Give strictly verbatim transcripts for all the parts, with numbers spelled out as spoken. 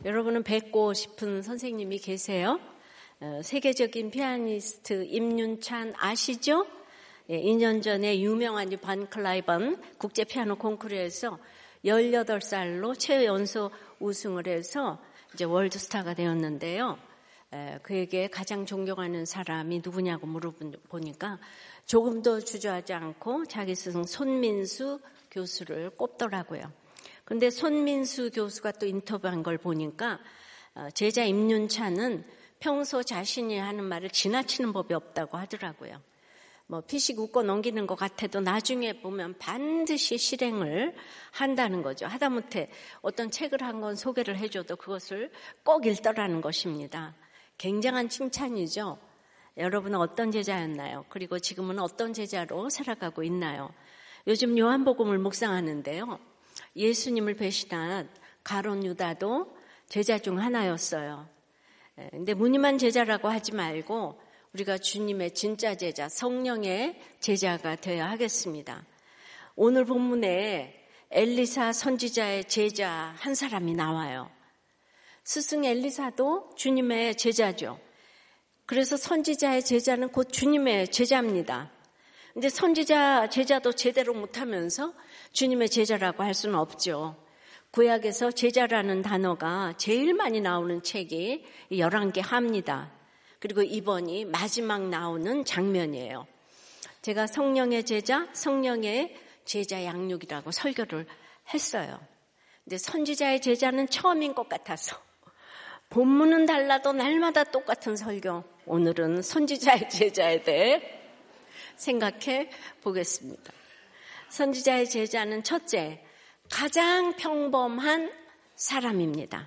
여러분은 뵙고 싶은 선생님이 계세요? 어, 세계적인 피아니스트 임윤찬 아시죠? 예, 이 년 전에 유명한 반 클라이번 국제 피아노 콩쿠르에서 열여덟 살로 최연소 우승을 해서 이제 월드스타가 되었는데요. 에, 그에게 가장 존경하는 사람이 누구냐고 물어보니까 조금 더 주저하지 않고 자기 스승 손민수 교수를 꼽더라고요. 근데 손민수 교수가 또 인터뷰한 걸 보니까 제자 임윤찬은 평소 자신이 하는 말을 지나치는 법이 없다고 하더라고요. 뭐 피식 웃고 넘기는 것 같아도 나중에 보면 반드시 실행을 한다는 거죠. 하다못해 어떤 책을 한 권 소개를 해줘도 그것을 꼭 읽더라는 것입니다. 굉장한 칭찬이죠. 여러분은 어떤 제자였나요? 그리고 지금은 어떤 제자로 살아가고 있나요? 요즘 요한복음을 묵상하는데요. 예수님을 배신한 가룟 유다도 제자 중 하나였어요. 근데 무늬만 제자라고 하지 말고 우리가 주님의 진짜 제자, 성령의 제자가 되어야 하겠습니다. 오늘 본문에 엘리사 선지자의 제자 한 사람이 나와요. 스승 엘리사도 주님의 제자죠. 그래서 선지자의 제자는 곧 주님의 제자입니다. 근데 선지자 제자도 제대로 못하면서 주님의 제자라고 할 수는 없죠. 구약에서 제자라는 단어가 제일 많이 나오는 책이 열한 개 합니다. 그리고 이번이 마지막 나오는 장면이에요. 제가 성령의 제자, 성령의 제자 양육이라고 설교를 했어요. 근데 선지자의 제자는 처음인 것 같아서 본문은 달라도 날마다 똑같은 설교. 오늘은 선지자의 제자에 대해 생각해 보겠습니다. 선지자의 제자는 첫째, 가장 평범한 사람입니다.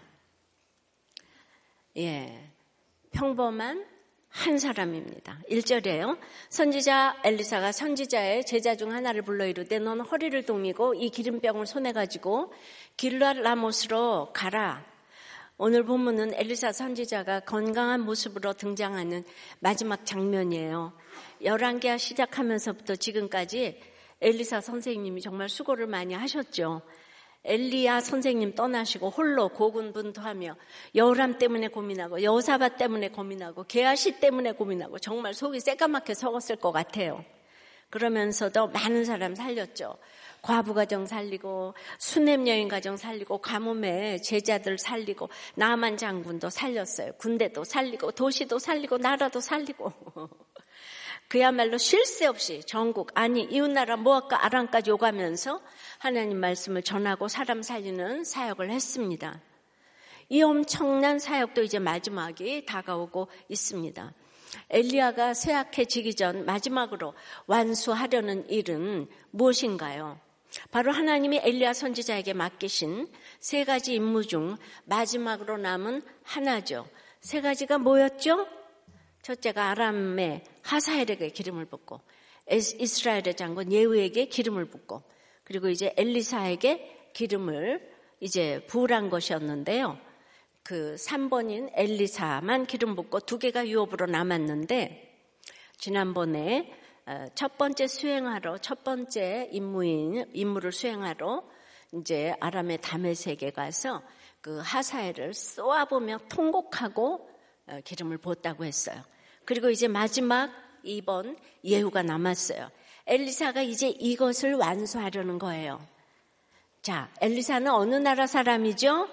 예, 평범한 한 사람입니다. 일 절에요. 선지자 엘리사가 선지자의 제자 중 하나를 불러 이르되 너는 허리를 동이고 이 기름병을 손에 가지고 길르앗 라못으로 가라. 오늘 본문은 엘리사 선지자가 건강한 모습으로 등장하는 마지막 장면이에요. 열왕기하 시작하면서부터 지금까지 엘리사 선생님이 정말 수고를 많이 하셨죠. 엘리야 선생님 떠나시고 홀로 고군분투하며 여호람 때문에 고민하고 여호사밧 때문에 고민하고 게하시 때문에 고민하고 정말 속이 새까맣게 썩었을 것 같아요. 그러면서도 많은 사람 살렸죠. 과부 가정 살리고 수넴 여인 가정 살리고 가뭄에 제자들 살리고 나만 장군도 살렸어요. 군대도 살리고 도시도 살리고 나라도 살리고 그야말로 쉴 새 없이 전국 아니 이웃나라 모압과 아람까지 오가면서 하나님 말씀을 전하고 사람 살리는 사역을 했습니다. 이 엄청난 사역도 이제 마지막이 다가오고 있습니다. 엘리야가 쇠약해지기 전 마지막으로 완수하려는 일은 무엇인가요? 바로 하나님이 엘리야 선지자에게 맡기신 세 가지 임무 중 마지막으로 남은 하나죠. 세 가지가 뭐였죠? 첫째가 아람의 하사엘에게 기름을 붓고 이스라엘의 장군 예후에게 기름을 붓고 그리고 이제 엘리사에게 기름을 이제 부으란 것이었는데요. 그 삼 번인 엘리사만 기름 붓고 두 개가 유업으로 남았는데 지난번에 첫 번째 수행하러 첫 번째 임무인 임무를 수행하러 이제 아람의 다메섹에 가서 그 하사엘을 쏘아보며 통곡하고 기름을 부었다고 했어요. 그리고 이제 마지막 이 번 예후가 남았어요. 엘리사가 이제 이것을 완수하려는 거예요. 자, 엘리사는 어느 나라 사람이죠?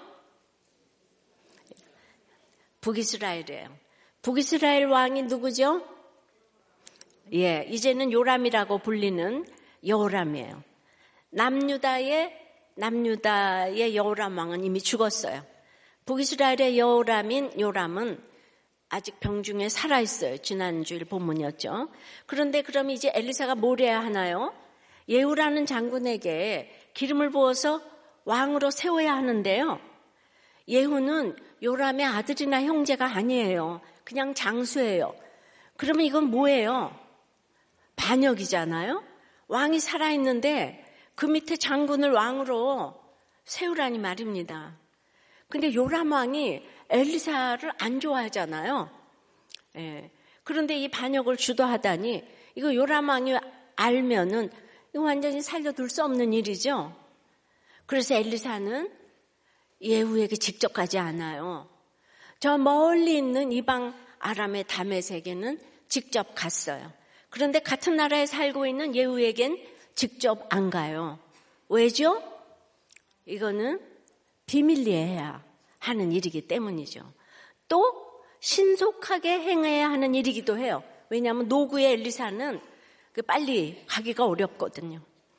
북이스라엘이에요. 북이스라엘 왕이 누구죠? 예, 이제는 요람이라고 불리는 여호람이에요. 남유다의 남유다의 여호람 왕은 이미 죽었어요. 북이스라엘의 여호람인 요람은 아직 병중에 살아있어요. 지난주일 본문이었죠. 그런데 그럼 이제 엘리사가 뭘 해야 하나요? 예후라는 장군에게 기름을 부어서 왕으로 세워야 하는데요. 예후는 요람의 아들이나 형제가 아니에요. 그냥 장수예요. 그러면 이건 뭐예요? 반역이잖아요. 왕이 살아있는데 그 밑에 장군을 왕으로 세우라니 말입니다. 근데 요람 왕이 엘리사를 안 좋아하잖아요. 예. 그런데 이 반역을 주도하다니 이거 요람 왕이 알면은 이거 완전히 살려둘 수 없는 일이죠. 그래서 엘리사는 예후에게 직접 가지 않아요. 저 멀리 있는 이방 아람의 다메섹에는 직접 갔어요. 그런데 같은 나라에 살고 있는 예후에겐 직접 안 가요. 왜죠? 이거는 비밀리에 해야 하는 일이기 때문이죠. 또 신속하게 행해야 하는 일이기도 해요. 왜냐하면 노구의 엘리사는 빨리 가기가 어렵거든요.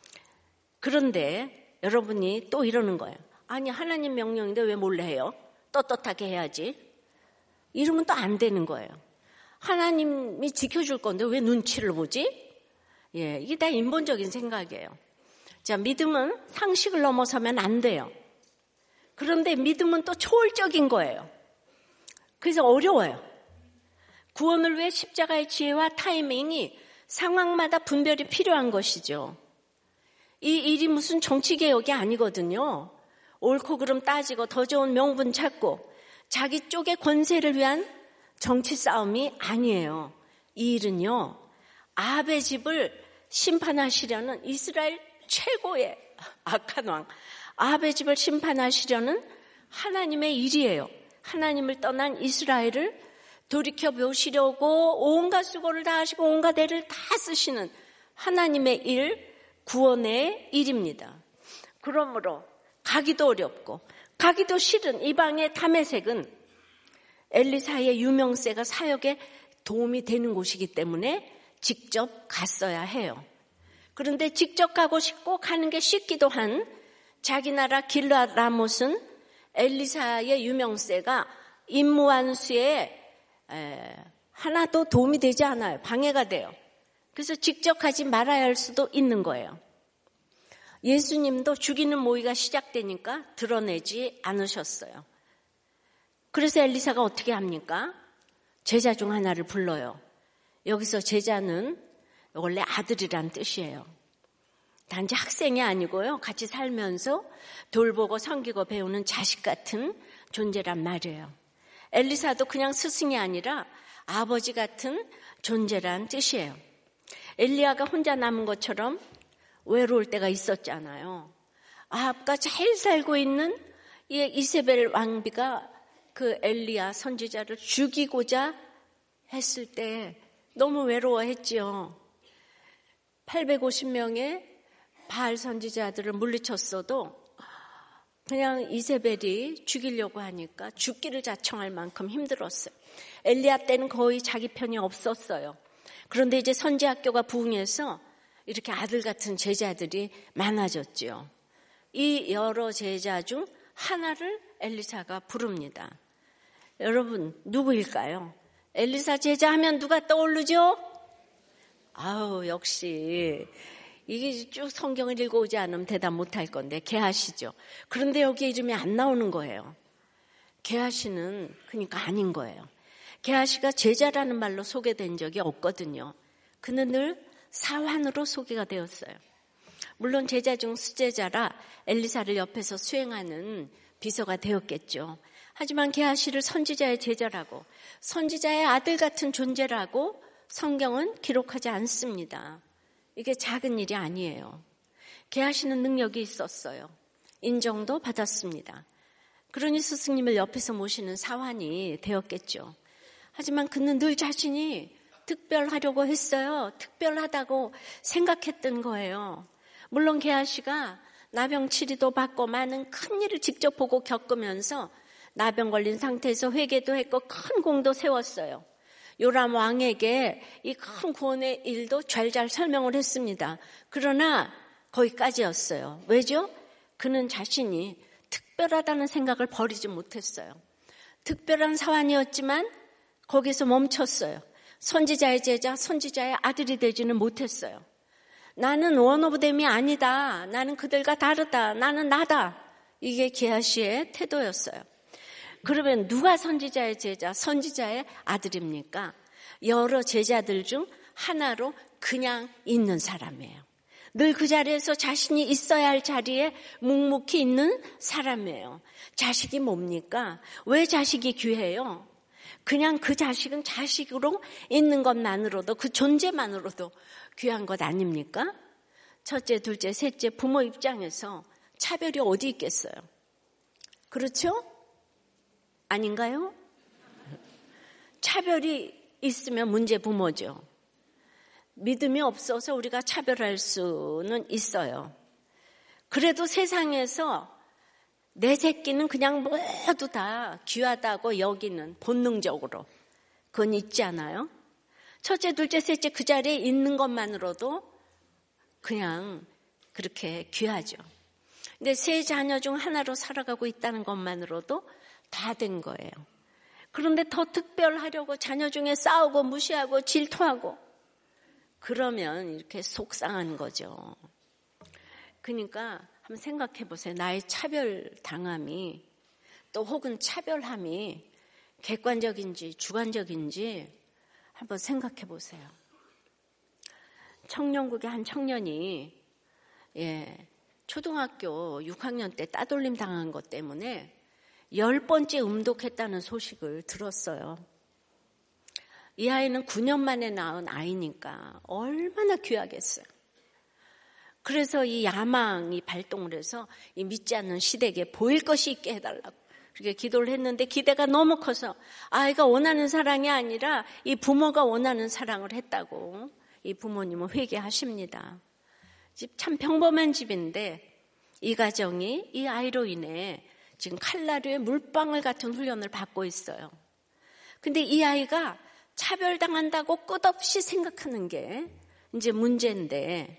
그런데 여러분이 또 이러는 거예요. 아니, 하나님 명령인데 왜 몰래 해요? 떳떳하게 해야지. 이러면 또 안 되는 거예요. 하나님이 지켜줄 건데 왜 눈치를 보지? 예, 이게 다 인본적인 생각이에요. 자, 믿음은 상식을 넘어서면 안 돼요. 그런데 믿음은 또 초월적인 거예요. 그래서 어려워요. 구원을 위해 십자가의 지혜와 타이밍이 상황마다 분별이 필요한 것이죠. 이 일이 무슨 정치개혁이 아니거든요. 옳고 그름 따지고 더 좋은 명분 찾고 자기 쪽의 권세를 위한 정치 싸움이 아니에요. 이 일은요, 아합의 집을 심판하시려는 이스라엘 최고의 악한 왕, 아합의 집을 심판하시려는 하나님의 일이에요. 하나님을 떠난 이스라엘을 돌이켜보시려고 온갖 수고를 다 하시고 온갖 애를 다 쓰시는 하나님의 일, 구원의 일입니다. 그러므로 가기도 어렵고 가기도 싫은 이방의 다메섹은 엘리사의 유명세가 사역에 도움이 되는 곳이기 때문에 직접 갔어야 해요. 그런데 직접 가고 싶고 가는 게 쉽기도 한 자기 나라 길르앗 라못은 엘리사의 유명세가 임무완수에 하나도 도움이 되지 않아요. 방해가 돼요. 그래서 직접 가지 말아야 할 수도 있는 거예요. 예수님도 죽이는 모의가 시작되니까 드러내지 않으셨어요. 그래서 엘리사가 어떻게 합니까? 제자 중 하나를 불러요. 여기서 제자는 원래 아들이란 뜻이에요. 단지 학생이 아니고요. 같이 살면서 돌보고 섬기고 배우는 자식 같은 존재란 말이에요. 엘리사도 그냥 스승이 아니라 아버지 같은 존재란 뜻이에요. 엘리야가 혼자 남은 것처럼 외로울 때가 있었잖아요. 아합과 잘 살고 있는 이 이세벨 왕비가 그 엘리야 선지자를 죽이고자 했을 때 너무 외로워했지요. 팔백오십 명의 바알 선지자들을 물리쳤어도 그냥 이세벨이 죽이려고 하니까 죽기를 자청할 만큼 힘들었어요. 엘리야 때는 거의 자기 편이 없었어요. 그런데 이제 선지학교가 부흥해서 이렇게 아들 같은 제자들이 많아졌죠. 이 여러 제자 중 하나를 엘리사가 부릅니다. 여러분, 누구일까요? 엘리사 제자 하면 누가 떠오르죠? 아우, 역시 이게 쭉 성경을 읽어오지 않으면 대답 못할 건데 게하시죠. 그런데 여기에 이름이 안 나오는 거예요. 게하시는 그러니까 아닌 거예요. 게하시가 제자라는 말로 소개된 적이 없거든요. 그는 늘 사환으로 소개가 되었어요. 물론 제자 중 수제자라 엘리사를 옆에서 수행하는 비서가 되었겠죠. 하지만 게하시를 선지자의 제자라고, 선지자의 아들 같은 존재라고 성경은 기록하지 않습니다. 이게 작은 일이 아니에요. 게하시는 능력이 있었어요. 인정도 받았습니다. 그러니 스승님을 옆에서 모시는 사환이 되었겠죠. 하지만 그는 늘 자신이 특별하려고 했어요. 특별하다고 생각했던 거예요. 물론 게하시가 나병 치료도 받고 많은 큰 일을 직접 보고 겪으면서 나병 걸린 상태에서 회개도 했고 큰 공도 세웠어요. 요람 왕에게 이 큰 구원의 일도 잘잘 설명을 했습니다. 그러나 거기까지였어요. 왜죠? 그는 자신이 특별하다는 생각을 버리지 못했어요. 특별한 사환이었지만 거기서 멈췄어요. 선지자의 제자, 선지자의 아들이 되지는 못했어요. 나는 원 오브 댐이 아니다. 나는 그들과 다르다. 나는 나다. 이게 게하시의 태도였어요. 그러면 누가 선지자의 제자, 선지자의 아들입니까? 여러 제자들 중 하나로 그냥 있는 사람이에요. 늘 그 자리에서 자신이 있어야 할 자리에 묵묵히 있는 사람이에요. 자식이 뭡니까? 왜 자식이 귀해요? 그냥 그 자식은 자식으로 있는 것만으로도, 그 존재만으로도 귀한 것 아닙니까? 첫째, 둘째, 셋째 부모 입장에서 차별이 어디 있겠어요? 그렇죠? 아닌가요? 차별이 있으면 문제 부모죠. 믿음이 없어서 우리가 차별할 수는 있어요. 그래도 세상에서 내 새끼는 그냥 모두 다 귀하다고 여기는 본능적으로 그건 있지 않아요? 첫째, 둘째, 셋째 그 자리에 있는 것만으로도 그냥 그렇게 귀하죠. 근데 세 자녀 중 하나로 살아가고 있다는 것만으로도 다 된 거예요. 그런데 더 특별하려고 자녀 중에 싸우고 무시하고 질투하고 그러면 이렇게 속상한 거죠. 그러니까 한번 생각해 보세요. 나의 차별당함이 또 혹은 차별함이 객관적인지 주관적인지 한번 생각해 보세요. 청년국의 한 청년이 예, 초등학교 육 학년 때 따돌림 당한 것 때문에 열 번째 음독했다는 소식을 들었어요. 이 아이는 구 년 만에 낳은 아이니까 얼마나 귀하겠어요. 그래서 이 야망이 발동을 해서 이 믿지 않는 시댁에 보일 것이 있게 해달라고 그렇게 기도를 했는데 기대가 너무 커서 아이가 원하는 사랑이 아니라 이 부모가 원하는 사랑을 했다고 이 부모님은 회개하십니다. 집 참 평범한 집인데 이 가정이 이 아이로 인해 지금 칼날에 물방울 같은 훈련을 받고 있어요. 근데 이 아이가 차별당한다고 끝없이 생각하는 게 이제 문제인데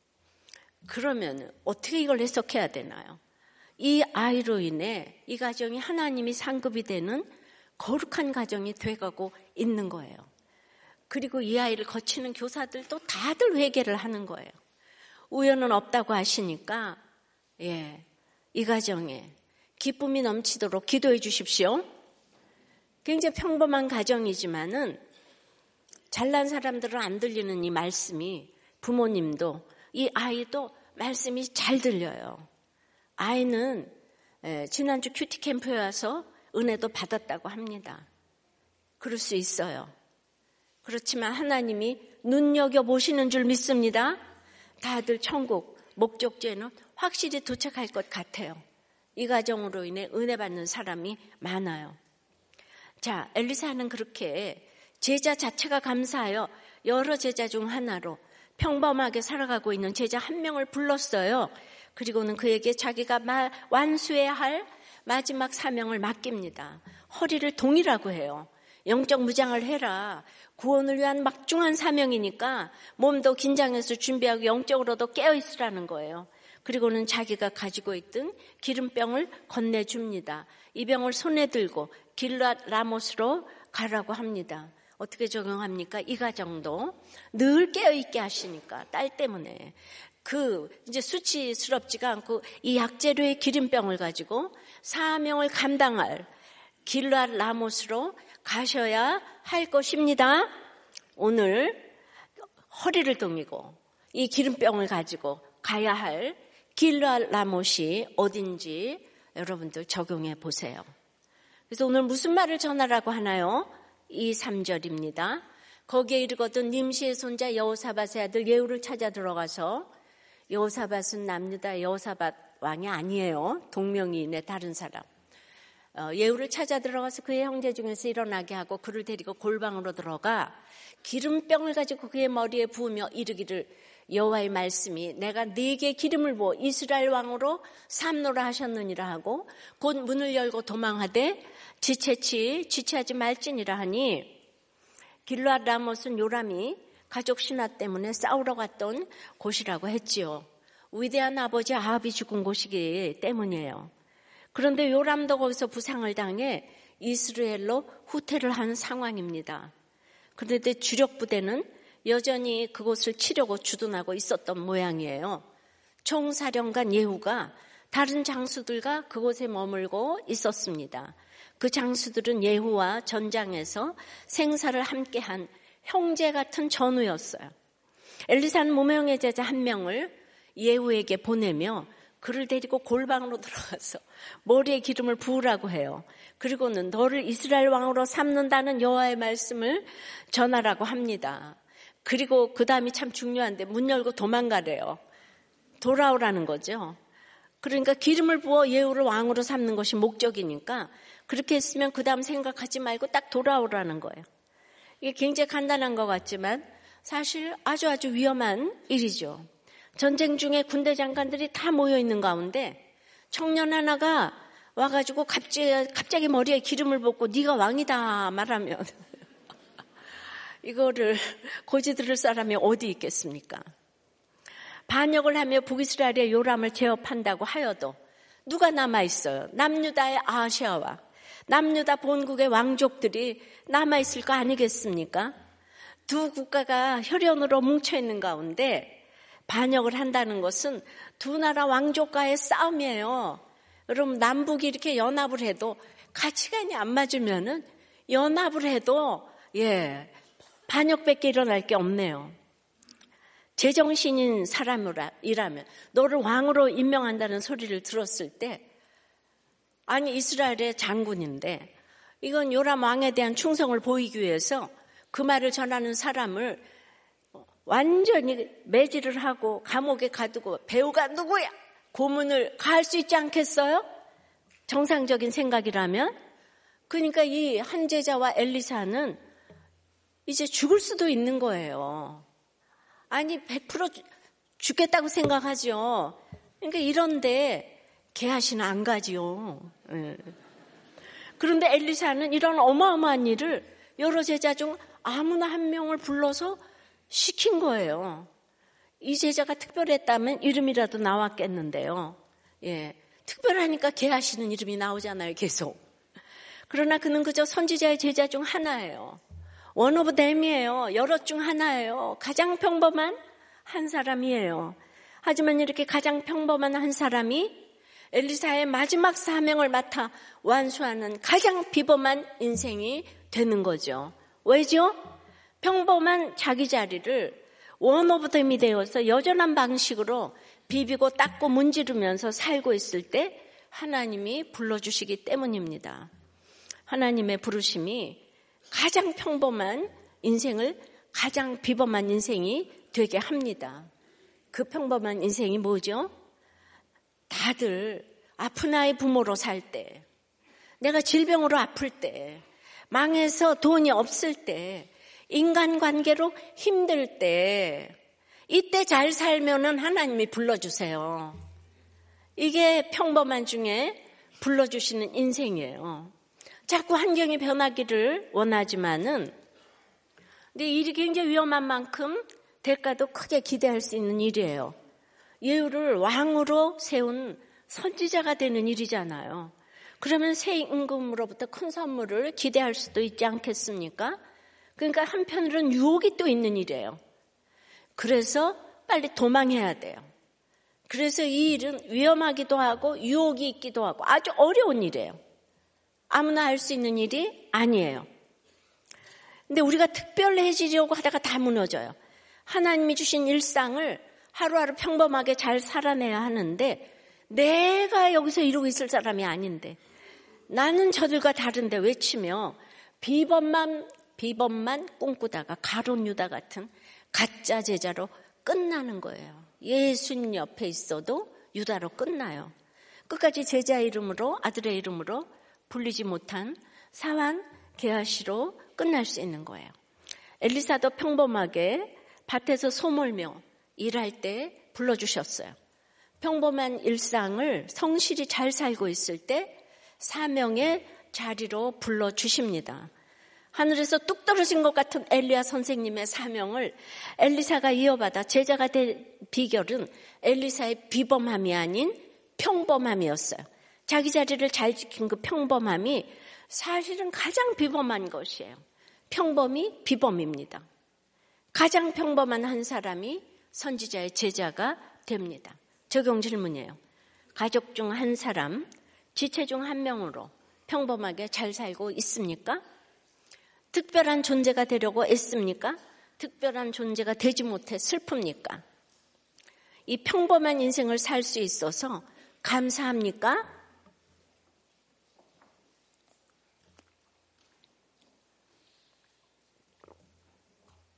그러면 어떻게 이걸 해석해야 되나요? 이 아이로 인해 이 가정이 하나님이 상급이 되는 거룩한 가정이 돼가고 있는 거예요. 그리고 이 아이를 거치는 교사들도 다들 회개를 하는 거예요. 우연은 없다고 하시니까 예, 이 가정에 기쁨이 넘치도록 기도해 주십시오. 굉장히 평범한 가정이지만은 잘난 사람들은 안 들리는 이 말씀이 부모님도 이 아이도 말씀이 잘 들려요. 아이는 지난주 큐티 캠프에 와서 은혜도 받았다고 합니다. 그럴 수 있어요. 그렇지만 하나님이 눈여겨보시는 줄 믿습니다. 다들 천국 목적지에는 확실히 도착할 것 같아요. 이 가정으로 인해 은혜 받는 사람이 많아요. 자, 엘리사는 그렇게 제자 자체가 감사하여 여러 제자 중 하나로 평범하게 살아가고 있는 제자 한 명을 불렀어요. 그리고는 그에게 자기가 완수해야 할 마지막 사명을 맡깁니다. 허리를 동이라고 해요. 영적 무장을 해라. 구원을 위한 막중한 사명이니까 몸도 긴장해서 준비하고 영적으로도 깨어있으라는 거예요. 그리고는 자기가 가지고 있던 기름병을 건네줍니다. 이 병을 손에 들고 길앗 라못으로 가라고 합니다. 어떻게 적용합니까? 이 가정도 늘 깨어있게 하시니까 딸 때문에 그 이제 수치스럽지가 않고 이 약재료의 기름병을 가지고 사명을 감당할 길앗 라못으로 가셔야 할 것입니다. 오늘 허리를 동이고 이 기름병을 가지고 가야 할 길앗 라못이 어딘지 여러분들 적용해 보세요. 그래서 오늘 무슨 말을 전하라고 하나요? 이 삼 절입니다. 거기에 이르거든 님시의 손자 여호사밧의 아들 예후를 찾아 들어가서 여호사밧은 납니다. 여호사밧 왕이 아니에요. 동명이인의 다른 사람. 어, 예후를 찾아 들어가서 그의 형제 중에서 일어나게 하고 그를 데리고 골방으로 들어가 기름병을 가지고 그의 머리에 부으며 이르기를 여호와의 말씀이 내가 네게 기름을 부어 이스라엘 왕으로 삼노라 하셨느니라 하고 곧 문을 열고 도망하되 지체치 지체하지 말지니라 하니 길앗 라못은 요람이 가족 신화 때문에 싸우러 갔던 곳이라고 했지요. 위대한 아버지 아합이 죽은 곳이기 때문이에요. 그런데 요람도 거기서 부상을 당해 이스라엘로 후퇴를 한 상황입니다. 그런데 주력 부대는 여전히 그곳을 치려고 주둔하고 있었던 모양이에요. 총사령관 예후가 다른 장수들과 그곳에 머물고 있었습니다. 그 장수들은 예후와 전장에서 생사를 함께한 형제 같은 전우였어요. 엘리사는 무명의 제자 한 명을 예후에게 보내며 그를 데리고 골방으로 들어가서 머리에 기름을 부으라고 해요. 그리고는 너를 이스라엘 왕으로 삼는다는 여호와의 말씀을 전하라고 합니다. 그리고 그 다음이 참 중요한데 문 열고 도망가래요. 돌아오라는 거죠. 그러니까 기름을 부어 예후를 왕으로 삼는 것이 목적이니까 그렇게 했으면 그 다음 생각하지 말고 딱 돌아오라는 거예요. 이게 굉장히 간단한 것 같지만 사실 아주 아주 위험한 일이죠. 전쟁 중에 군대 장관들이 다 모여 있는 가운데 청년 하나가 와가지고 갑자기, 갑자기 머리에 기름을 붓고 네가 왕이다 말하면 이거를 고지 들을 사람이 어디 있겠습니까? 반역을 하며 북이스라엘의 요람을 제압한다고 하여도 누가 남아있어요? 남유다의 아하시아와 남유다 본국의 왕족들이 남아있을 거 아니겠습니까? 두 국가가 혈연으로 뭉쳐있는 가운데 반역을 한다는 것은 두 나라 왕족과의 싸움이에요. 여러분 남북이 이렇게 연합을 해도 가치관이 안 맞으면은 연합을 해도 예 반역밖에 일어날 게 없네요. 제정신인 사람이라면 너를 왕으로 임명한다는 소리를 들었을 때 아니 이스라엘의 장군인데 이건 요람 왕에 대한 충성을 보이기 위해서 그 말을 전하는 사람을 완전히 매질을 하고 감옥에 가두고 배우가 누구야? 고문을 가할 수 있지 않겠어요? 정상적인 생각이라면. 그러니까 이 한 제자와 엘리사는 이제 죽을 수도 있는 거예요. 아니 백 퍼센트 죽겠다고 생각하죠. 그러니까 이런데 게하시는 안 가지요. 네. 그런데 엘리사는 이런 어마어마한 일을 여러 제자 중 아무나 한 명을 불러서 시킨 거예요. 이 제자가 특별했다면 이름이라도 나왔겠는데요. 예, 특별하니까 게하시는 이름이 나오잖아요, 계속. 그러나 그는 그저 선지자의 제자 중 하나예요. 원 오브 댐이에요. 여럿 중 하나예요. 가장 평범한 한 사람이에요. 하지만 이렇게 가장 평범한 한 사람이 엘리사의 마지막 사명을 맡아 완수하는 가장 비범한 인생이 되는 거죠. 왜죠? 평범한 자기 자리를 원 오브 댐이 되어서 여전한 방식으로 비비고 닦고 문지르면서 살고 있을 때 하나님이 불러주시기 때문입니다. 하나님의 부르심이 가장 평범한 인생을 가장 비범한 인생이 되게 합니다. 그 평범한 인생이 뭐죠? 다들 아픈 아이 부모로 살 때, 내가 질병으로 아플 때, 망해서 돈이 없을 때, 인간관계로 힘들 때, 이때 잘 살면은 하나님이 불러주세요. 이게 평범한 중에 불러주시는 인생이에요. 자꾸 환경이 변하기를 원하지만은, 근데 일이 굉장히 위험한 만큼 대가도 크게 기대할 수 있는 일이에요. 예후를 왕으로 세운 선지자가 되는 일이잖아요. 그러면 새 임금으로부터 큰 선물을 기대할 수도 있지 않겠습니까? 그러니까 한편으로는 유혹이 또 있는 일이에요. 그래서 빨리 도망해야 돼요. 그래서 이 일은 위험하기도 하고 유혹이 있기도 하고 아주 어려운 일이에요. 아무나 할 수 있는 일이 아니에요. 근데 우리가 특별해지려고 하다가 다 무너져요. 하나님이 주신 일상을 하루하루 평범하게 잘 살아내야 하는데 내가 여기서 이러고 있을 사람이 아닌데 나는 저들과 다른데 외치며 비범만 비범만 꿈꾸다가 가룟 유다 같은 가짜 제자로 끝나는 거예요. 예수님 옆에 있어도 유다로 끝나요. 끝까지 제자 이름으로 아들의 이름으로 불리지 못한 사환 게하시로 끝날 수 있는 거예요. 엘리사도 평범하게 밭에서 소몰며 일할 때 불러주셨어요. 평범한 일상을 성실히 잘 살고 있을 때 사명의 자리로 불러주십니다. 하늘에서 뚝 떨어진 것 같은 엘리야 선생님의 사명을 엘리사가 이어받아 제자가 된 비결은 엘리사의 비범함이 아닌 평범함이었어요. 자기 자리를 잘 지킨 그 평범함이 사실은 가장 비범한 것이에요. 평범이 비범입니다. 가장 평범한 한 사람이 선지자의 제자가 됩니다. 적용 질문이에요. 가족 중 한 사람, 지체 중 한 명으로 평범하게 잘 살고 있습니까? 특별한 존재가 되려고 애씁니까? 특별한 존재가 되지 못해 슬픕니까? 이 평범한 인생을 살 수 있어서 감사합니까?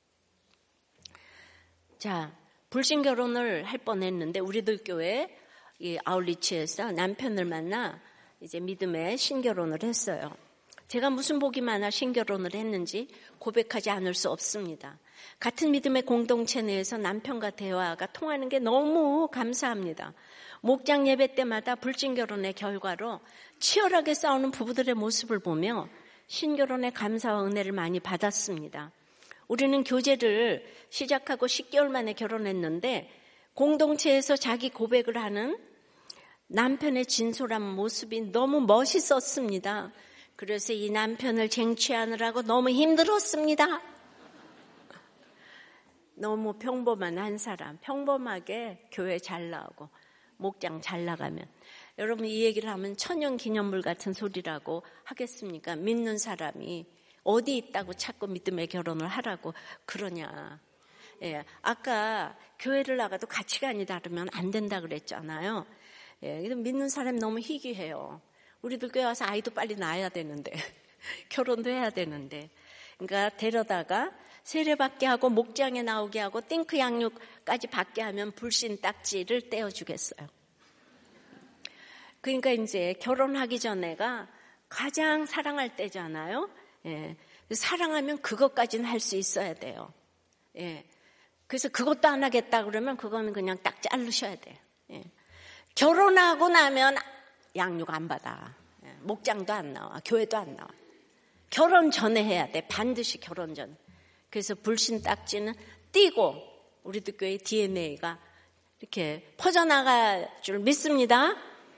자, 불신 결혼을 할 뻔했는데 우리들 교회에 이 아울리치에서 남편을 만나 이제 믿음의 신결혼을 했어요. 제가 무슨 복이 많아 신결혼을 했는지 고백하지 않을 수 없습니다. 같은 믿음의 공동체 내에서 남편과 대화가 통하는 게 너무 감사합니다. 목장 예배 때마다 불신결혼의 결과로 치열하게 싸우는 부부들의 모습을 보며 신결혼의 감사와 은혜를 많이 받았습니다. 우리는 교제를 시작하고 십 개월 만에 결혼했는데 공동체에서 자기 고백을 하는 남편의 진솔한 모습이 너무 멋있었습니다. 그래서 이 남편을 쟁취하느라고 너무 힘들었습니다. 너무 평범한 한 사람, 평범하게 교회 잘 나오고 목장 잘 나가면, 여러분 이 얘기를 하면 천연기념물 같은 소리라고 하겠습니까? 믿는 사람이 어디 있다고 자꾸 믿음의 결혼을 하라고 그러냐. 예, 아까 교회를 나가도 가치관이 다르면 안 된다 그랬잖아요. 예, 믿는 사람이 너무 희귀해요. 우리들 교회 와서 아이도 빨리 낳아야 되는데 결혼도 해야 되는데, 그러니까 데려다가 세례받게 하고 목장에 나오게 하고 띵크 양육까지 받게 하면 불신 딱지를 떼어주겠어요. 그러니까 이제 결혼하기 전에가 가장 사랑할 때잖아요. 예, 사랑하면 그것까지는 할 수 있어야 돼요. 예, 그래서 그것도 안 하겠다 그러면 그거는 그냥 딱 자르셔야 돼요. 예. 결혼하고 나면 양육 안 받아. 예, 목장도 안 나와, 교회도 안 나와. 결혼 전에 해야 돼. 반드시 결혼 전에. 그래서 불신 딱지는 띄고 우리도 교회 디엔에이가 이렇게 퍼져나갈 줄 믿습니다.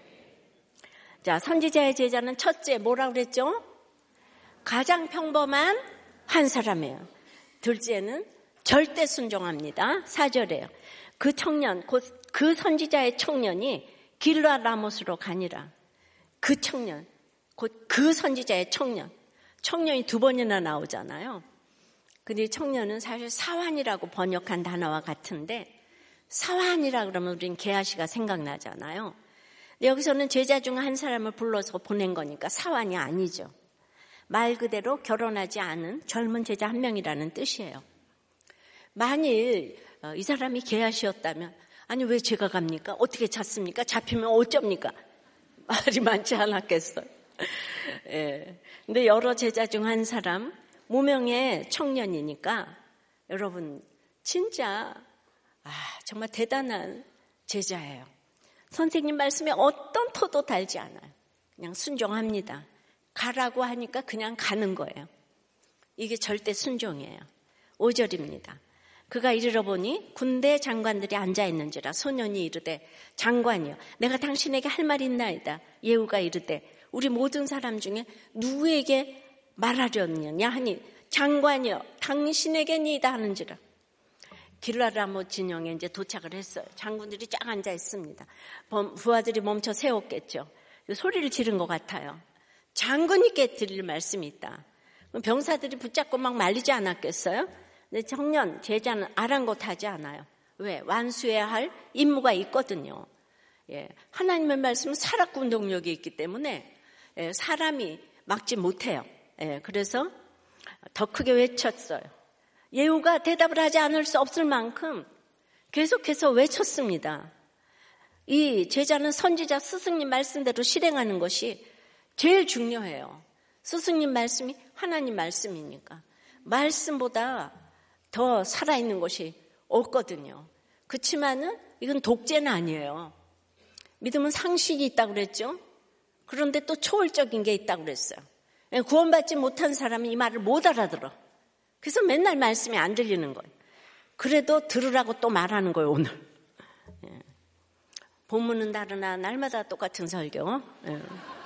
자, 선지자의 제자는 첫째 뭐라고 그랬죠? 가장 평범한 한 사람이에요. 둘째는 절대 순종합니다. 사 절에요. 그 청년, 곧 그 선지자의 청년이 길르아 라못으로 가니라. 그 청년, 곧 그 선지자의 청년. 청년이 두 번이나 나오잖아요. 근데 청년은 사실 사환이라고 번역한 단어와 같은데, 사환이라 그러면 우린 게하시가 생각나잖아요. 여기서는 제자 중 한 사람을 불러서 보낸 거니까 사환이 아니죠. 말 그대로 결혼하지 않은 젊은 제자 한 명이라는 뜻이에요. 만일 이 사람이 게하시였다면, 아니 왜 제가 갑니까? 어떻게 찾습니까? 잡히면 어쩝니까? 말이 많지 않았겠어요. 예. 근데 여러 제자 중 한 사람, 무명의 청년이니까 여러분 진짜 아, 정말 대단한 제자예요. 선생님 말씀에 어떤 토도 달지 않아요. 그냥 순종합니다. 가라고 하니까 그냥 가는 거예요. 이게 절대 순종이에요. 오 절입니다. 그가 이르러 보니 군대 장관들이 앉아있는지라 소년이 이르되 장관이여 내가 당신에게 할 말이 있나이다. 예후가 이르되 우리 모든 사람 중에 누구에게 말하려느냐 하니 장관이여 당신에게니이다 하는지라. 길르아 라못 진영에 이제 도착을 했어요. 장군들이 쫙 앉아 있습니다. 부하들이 멈춰 세웠겠죠. 소리를 지른 것 같아요. 장군님께 드릴 말씀이 있다. 병사들이 붙잡고 막 말리지 않았겠어요? 근데 청년 제자는 아랑곳하지 않아요. 왜? 완수해야 할 임무가 있거든요. 예, 하나님의 말씀은 살아군동력이 있기 때문에 예, 사람이 막지 못해요. 예, 그래서 더 크게 외쳤어요. 예후가 대답을 하지 않을 수 없을 만큼 계속해서 외쳤습니다. 이 제자는 선지자 스승님 말씀대로 실행하는 것이 제일 중요해요. 스승님 말씀이 하나님 말씀이니까. 말씀보다 더 살아있는 것이 없거든요. 그렇지만은 이건 독재는 아니에요. 믿음은 상식이 있다고 그랬죠. 그런데 또 초월적인 게 있다고 그랬어요. 구원받지 못한 사람이 이 말을 못 알아들어. 그래서 맨날 말씀이 안 들리는 거예요. 그래도 들으라고 또 말하는 거예요, 오늘. 예. 본문은 다르나 날마다 똑같은 설교. 예.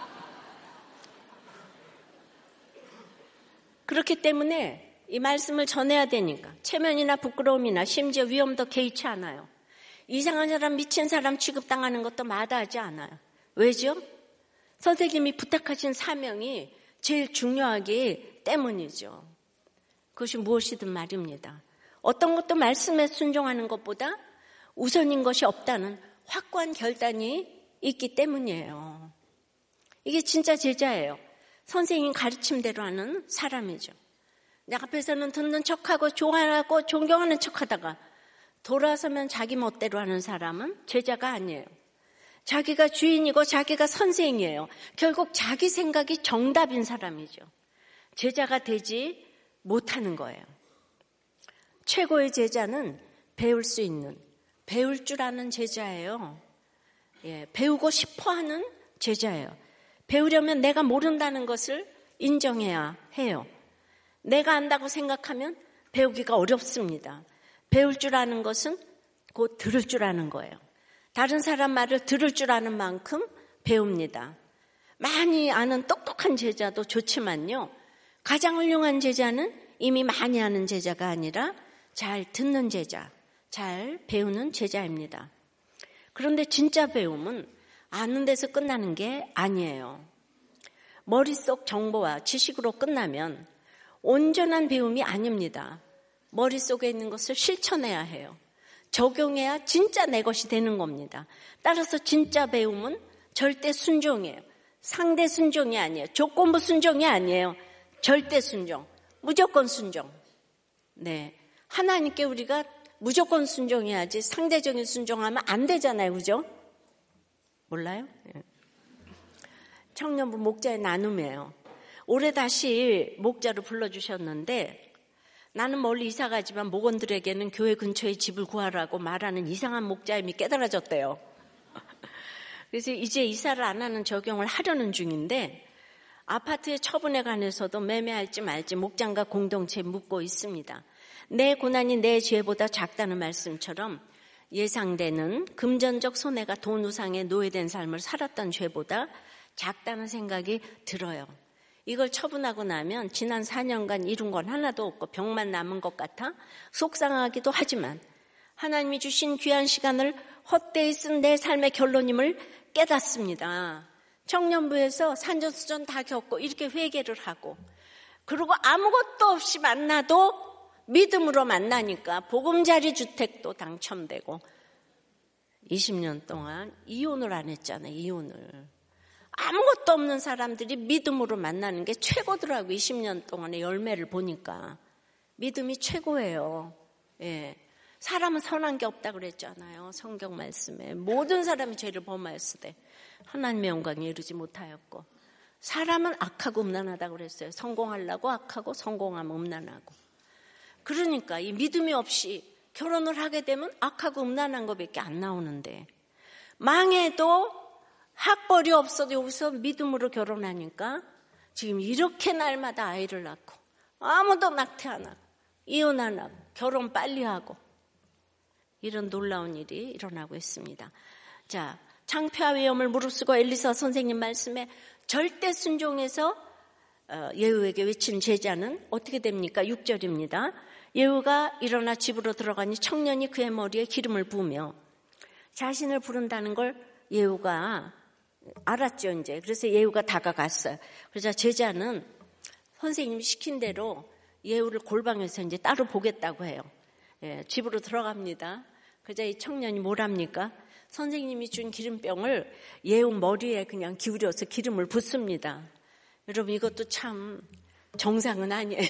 그렇기 때문에 이 말씀을 전해야 되니까 체면이나 부끄러움이나 심지어 위험도 개의치 않아요. 이상한 사람, 미친 사람 취급당하는 것도 마다하지 않아요. 왜죠? 선생님이 부탁하신 사명이 제일 중요하기 때문이죠. 그것이 무엇이든 말입니다. 어떤 것도 말씀에 순종하는 것보다 우선인 것이 없다는 확고한 결단이 있기 때문이에요. 이게 진짜 제자예요. 선생님 가르침대로 하는 사람이죠. 내 앞에서는 듣는 척하고 좋아하고 존경하는 척하다가 돌아서면 자기 멋대로 하는 사람은 제자가 아니에요. 자기가 주인이고 자기가 선생이에요. 결국 자기 생각이 정답인 사람이죠. 제자가 되지 못하는 거예요. 최고의 제자는 배울 수 있는, 배울 줄 아는 제자예요. 예, 배우고 싶어 하는 제자예요. 배우려면 내가 모른다는 것을 인정해야 해요. 내가 안다고 생각하면 배우기가 어렵습니다. 배울 줄 아는 것은 곧 들을 줄 아는 거예요. 다른 사람 말을 들을 줄 아는 만큼 배웁니다. 많이 아는 똑똑한 제자도 좋지만요. 가장 훌륭한 제자는 이미 많이 아는 제자가 아니라 잘 듣는 제자, 잘 배우는 제자입니다. 그런데 진짜 배움은 아는 데서 끝나는 게 아니에요. 머릿속 정보와 지식으로 끝나면 온전한 배움이 아닙니다. 머릿속에 있는 것을 실천해야 해요. 적용해야 진짜 내 것이 되는 겁니다. 따라서 진짜 배움은 절대 순종이에요. 상대 순종이 아니에요. 조건부 순종이 아니에요. 절대 순종, 무조건 순종. 네, 하나님께 우리가 무조건 순종해야지 상대적인 순종하면 안 되잖아요. 그죠? 몰라요? 청년부 목자의 나눔이에요. 올해 다시 목자를 불러주셨는데 나는 멀리 이사가지만 목원들에게는 교회 근처에 집을 구하라고 말하는 이상한 목자임이 깨달아졌대요. 그래서 이제 이사를 안 하는 적용을 하려는 중인데 아파트의 처분에 관해서도 매매할지 말지 목장과 공동체에 묻고 있습니다. 내 고난이 내 죄보다 작다는 말씀처럼 예상되는 금전적 손해가 돈 우상에 노예된 삶을 살았던 죄보다 작다는 생각이 들어요. 이걸 처분하고 나면 지난 사 년간 이룬 건 하나도 없고 병만 남은 것 같아 속상하기도 하지만 하나님이 주신 귀한 시간을 헛되이 쓴 내 삶의 결론임을 깨닫습니다. 청년부에서 산전수전 다 겪고 이렇게 회개를 하고 그리고 아무것도 없이 만나도 믿음으로 만나니까 보금자리 주택도 당첨되고 이십 년 동안 이혼을 안 했잖아요. 이혼을. 아무것도 없는 사람들이 믿음으로 만나는 게 최고더라고요. 이십 년 동안의 열매를 보니까. 믿음이 최고예요. 예. 사람은 선한 게 없다고 그랬잖아요. 성경 말씀에. 모든 사람이 죄를 범하였을 때 하나님의 영광에 이르지 못하였고 사람은 악하고 음란하다고 그랬어요. 성공하려고 악하고 성공하면 음란하고. 그러니까 이 믿음이 없이 결혼을 하게 되면 악하고 음란한 것밖에 안 나오는데 망해도 학벌이 없어도 여기서 믿음으로 결혼하니까 지금 이렇게 날마다 아이를 낳고 아무도 낙태 안 하고 이혼 안 하고 결혼 빨리 하고 이런 놀라운 일이 일어나고 있습니다. 자, 창피와 위험을 무릅쓰고 엘리사 선생님 말씀에 절대 순종해서 예후에게 외친 제자는 어떻게 됩니까? 육 절입니다. 예후가 일어나 집으로 들어가니 청년이 그의 머리에 기름을 부으며 자신을 부른다는 걸 예후가 알았죠, 이제. 그래서 예후가 다가갔어요. 그래서 제자는 선생님이 시킨 대로 예후를 골방에서 이제 따로 보겠다고 해요. 예, 집으로 들어갑니다. 그래서 이 청년이 뭐랍니까? 선생님이 준 기름병을 예후 머리에 그냥 기울여서 기름을 붓습니다. 여러분, 이것도 참 정상은 아니에요.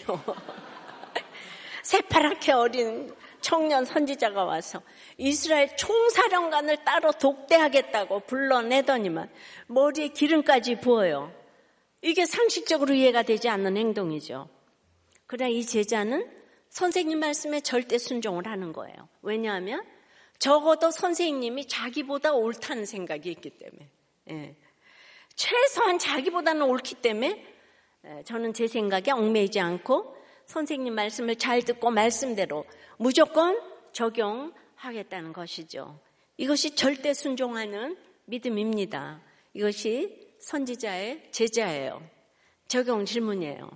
새파랗게 어린 청년 선지자가 와서 이스라엘 총사령관을 따로 독대하겠다고 불러내더니만 머리에 기름까지 부어요. 이게 상식적으로 이해가 되지 않는 행동이죠. 그러나 이 제자는 선생님 말씀에 절대 순종을 하는 거예요. 왜냐하면 적어도 선생님이 자기보다 옳다는 생각이 있기 때문에. 예. 최소한 자기보다는 옳기 때문에 저는 제 생각에 얽매이지 않고 선생님 말씀을 잘 듣고 말씀대로 무조건 적용하겠다는 것이죠. 이것이 절대 순종하는 믿음입니다. 이것이 선지자의 제자예요. 적용 질문이에요.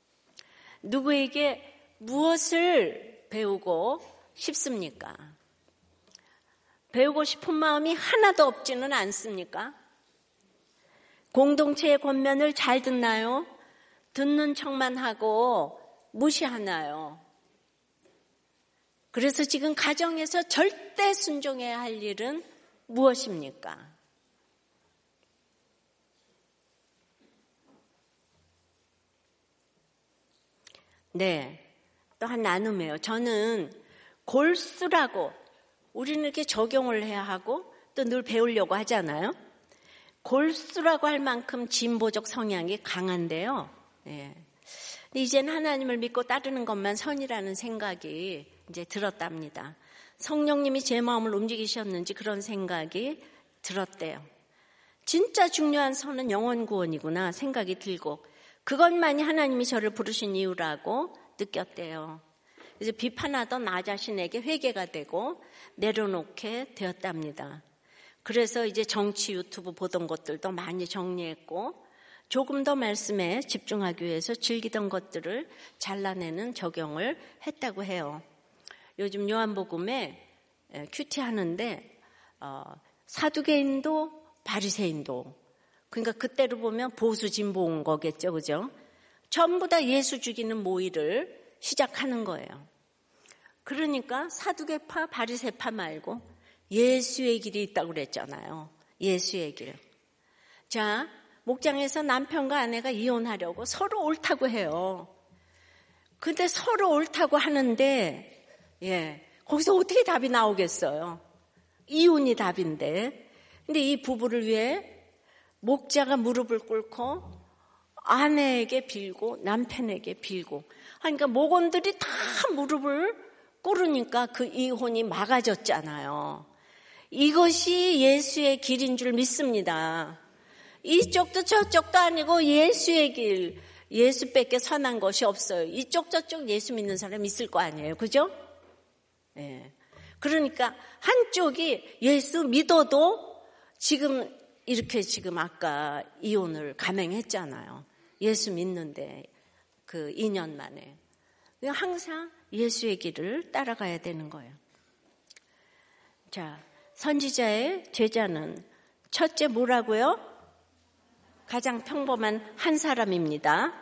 누구에게 무엇을 배우고 싶습니까? 배우고 싶은 마음이 하나도 없지는 않습니까? 공동체의 권면을 잘 듣나요? 듣는 척만 하고 무시하나요? 그래서 지금 가정에서 절대 순종해야 할 일은 무엇입니까? 네, 또 한 나눔이에요. 저는 골수라고 우리는 이렇게 적용을 해야 하고 또 늘 배우려고 하잖아요. 골수라고 할 만큼 진보적 성향이 강한데요. 예. 이제는 하나님을 믿고 따르는 것만 선이라는 생각이 이제 들었답니다. 성령님이 제 마음을 움직이셨는지 그런 생각이 들었대요. 진짜 중요한 선은 영혼 구원이구나 생각이 들고 그것만이 하나님이 저를 부르신 이유라고 느꼈대요. 그래서 비판하던 나 자신에게 회개가 되고 내려놓게 되었답니다. 그래서 이제 정치 유튜브 보던 것들도 많이 정리했고 조금 더 말씀에 집중하기 위해서 즐기던 것들을 잘라내는 적용을 했다고 해요. 요즘 요한복음에 큐티 하는데 어, 사두개인도 바리새인도 그러니까 그때로 보면 보수 진보인 거겠죠, 그죠? 전부 다 예수 죽이는 모의를 시작하는 거예요. 그러니까 사두개파, 바리새파 말고 예수의 길이 있다고 그랬잖아요. 예수의 길. 자, 목장에서 남편과 아내가 이혼하려고 서로 옳다고 해요. 근데 서로 옳다고 하는데, 예, 거기서 어떻게 답이 나오겠어요? 이혼이 답인데. 근데 이 부부를 위해 목자가 무릎을 꿇고 아내에게 빌고 남편에게 빌고 그러니까 목원들이 다 무릎을 꿇으니까 그 이혼이 막아졌잖아요. 이것이 예수의 길인 줄 믿습니다. 이쪽도 저쪽도 아니고 예수의 길, 예수밖에 선한 것이 없어요. 이쪽 저쪽 예수 믿는 사람 있을 거 아니에요, 그죠? 예. 그러니까 한쪽이 예수 믿어도 지금 이렇게 지금 아까 이혼을 감행했잖아요. 예수 믿는데 그 이 년 만에. 항상 예수의 길을 따라가야 되는 거예요. 자, 선지자의 제자는 첫째 뭐라고요? 가장 평범한 한 사람입니다.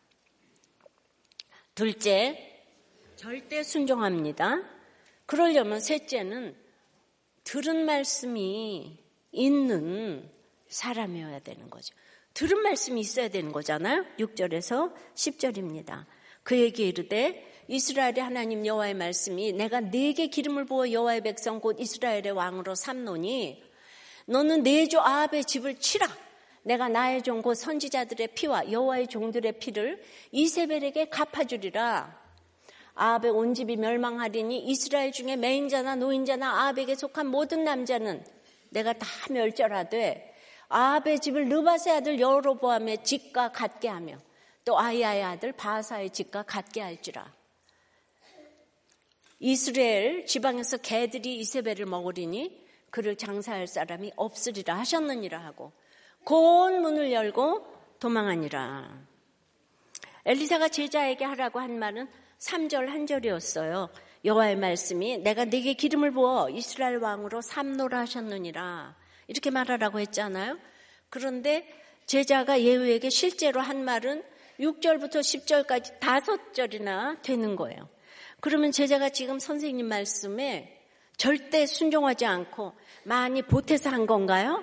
둘째, 절대 순종합니다. 그러려면 셋째는 들은 말씀이 있는 사람이어야 되는 거죠. 들은 말씀이 있어야 되는 거잖아요. 육 절에서 십 절입니다. 그에게 이르되 이스라엘의 하나님 여호와의 말씀이 내가 네게 기름을 부어 여호와의 백성 곧 이스라엘의 왕으로 삼노니 너는 내 주 아합의 집을 치라. 내가 나의 종 곧 선지자들의 피와 여호와의 종들의 피를 이세벨에게 갚아주리라. 아합의 온 집이 멸망하리니 이스라엘 중에 매인자나 노인자나 아합에게 속한 모든 남자는 내가 다 멸절하되 아합의 집을 느바세 아들 여로보암의 집과 같게 하며 또 아히야의 아들 바하사의 집과 같게 할지라. 이스라엘 지방에서 개들이 이세벨을 먹으리니 그를 장사할 사람이 없으리라 하셨느니라 하고 고온 문을 열고 도망하니라. 엘리사가 제자에게 하라고 한 말은 삼 절 한 절이었어요. 여호와의 말씀이 내가 네게 기름을 부어 이스라엘 왕으로 삼노라 하셨느니라. 이렇게 말하라고 했잖아요. 그런데 제자가 예후에게 실제로 한 말은 육 절부터 십 절까지 다섯 절이나 되는 거예요. 그러면 제자가 지금 선생님 말씀에 절대 순종하지 않고 많이 보태서 한 건가요?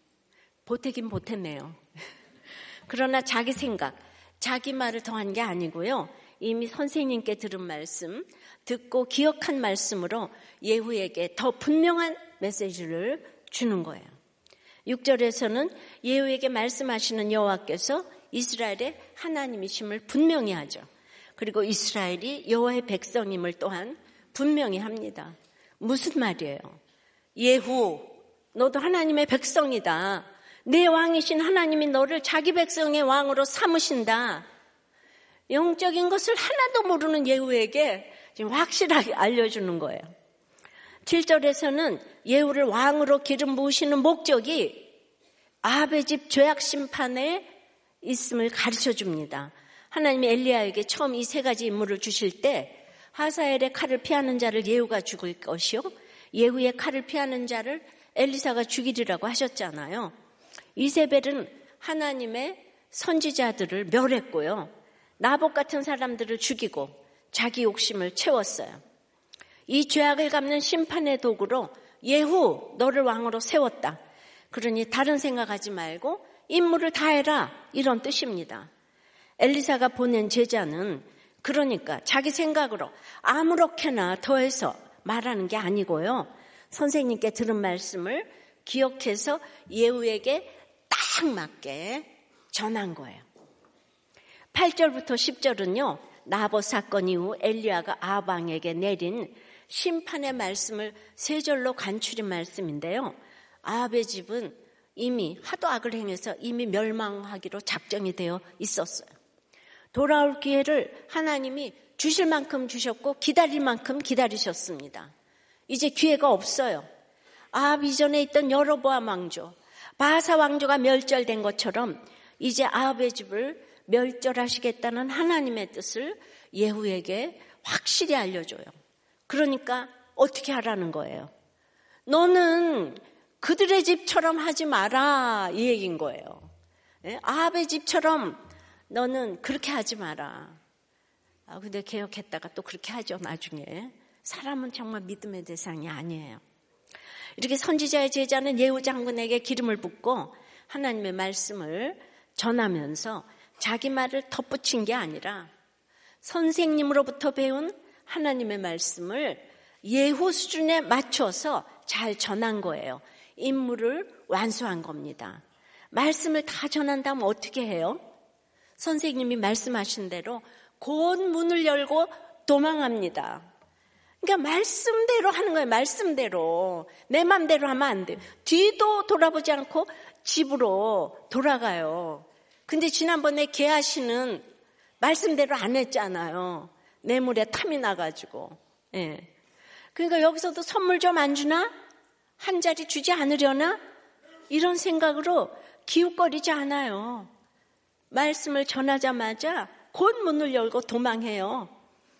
보태긴 보탰네요. 그러나 자기 생각, 자기 말을 더한 게 아니고요. 이미 선생님께 들은 말씀, 듣고 기억한 말씀으로 예후에게 더 분명한 메시지를 주는 거예요. 육 절에서는 예후에게 말씀하시는 여호와께서 이스라엘의 하나님이심을 분명히 하죠. 그리고 이스라엘이 여호와의 백성임을 또한 분명히 합니다. 무슨 말이에요? 예후, 너도 하나님의 백성이다. 내 왕이신 하나님이 너를 자기 백성의 왕으로 삼으신다. 영적인 것을 하나도 모르는 예후에게 지금 확실하게 알려주는 거예요. 칠 절에서는 예후를 왕으로 기름 부으시는 목적이 아합의 집 죄악 심판에 있음을 가르쳐 줍니다. 하나님이 엘리야에게 처음 이 세 가지 임무를 주실 때 하사엘의 칼을 피하는 자를 예후가 죽일 것이요 예후의 칼을 피하는 자를 엘리사가 죽이리라고 하셨잖아요. 이세벨은 하나님의 선지자들을 멸했고요. 나봇 같은 사람들을 죽이고 자기 욕심을 채웠어요. 이 죄악을 갚는 심판의 도구로 예후 너를 왕으로 세웠다. 그러니 다른 생각하지 말고 임무를 다해라 이런 뜻입니다. 엘리사가 보낸 제자는 그러니까 자기 생각으로 아무렇게나 더해서 말하는 게 아니고요. 선생님께 들은 말씀을 기억해서 예후에게 딱 맞게 전한 거예요. 팔 절부터 십 절은요. 나봇 사건 이후 엘리야가 아합 왕에게 내린 심판의 말씀을 세 절로 간추린 말씀인데요. 아합의 집은 이미 하도 악을 행해서 이미 멸망하기로 작정이 되어 있었어요. 돌아올 기회를 하나님이 주실 만큼 주셨고 기다릴 만큼 기다리셨습니다. 이제 기회가 없어요. 아합 이전에 있던 여로보암 왕조, 바하사 왕조가 멸절된 것처럼 이제 아합의 집을 멸절하시겠다는 하나님의 뜻을 예후에게 확실히 알려줘요. 그러니까 어떻게 하라는 거예요? 너는 그들의 집처럼 하지 마라 이 얘기인 거예요. 아합의 집처럼 너는 그렇게 하지 마라. 아, 근데 개혁했다가 또 그렇게 하죠 나중에. 사람은 정말 믿음의 대상이 아니에요. 이렇게 선지자의 제자는 예후 장군에게 기름을 붓고 하나님의 말씀을 전하면서 자기 말을 덧붙인 게 아니라 선생님으로부터 배운 하나님의 말씀을 예후 수준에 맞춰서 잘 전한 거예요. 임무를 완수한 겁니다. 말씀을 다 전한 다음 어떻게 해요? 선생님이 말씀하신 대로 곧 문을 열고 도망합니다. 그러니까 말씀대로 하는 거예요. 말씀대로. 내 맘대로 하면 안 돼요. 뒤도 돌아보지 않고 집으로 돌아가요. 근데 지난번에 게하시는 말씀대로 안 했잖아요. 뇌물에 탐이 나가지고. 예. 그러니까 여기서도 선물 좀 안 주나? 한 자리 주지 않으려나? 이런 생각으로 기웃거리지 않아요. 말씀을 전하자마자 곧 문을 열고 도망해요.